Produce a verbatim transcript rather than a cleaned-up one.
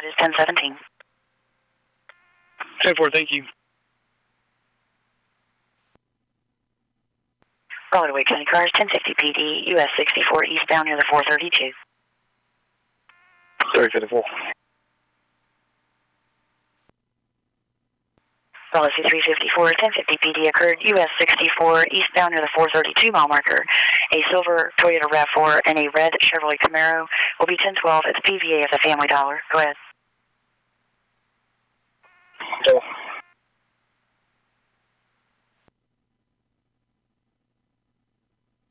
It is ten seventeen. ten four, thank you. Roll Wake County cars, ten fifty P D, U S sixty-four eastbound near the four thirty-two. Sorry, fifty-four. Policy three fifty-four, ten fifty P D occurred U S sixty-four eastbound near the four thirty-two mile marker. A silver Toyota RAV four and a red Chevrolet Camaro will be ten twelve at the P V A of the Family Dollar. Go ahead.